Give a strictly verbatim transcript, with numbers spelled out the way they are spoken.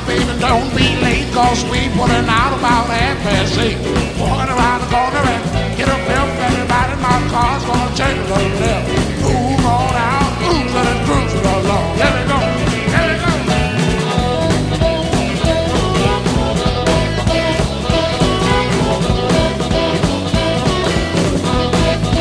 baby, don't be late, cause we pulling out about half past eight. Walking around the corner and get a fifth, everybody in my car's gonna change the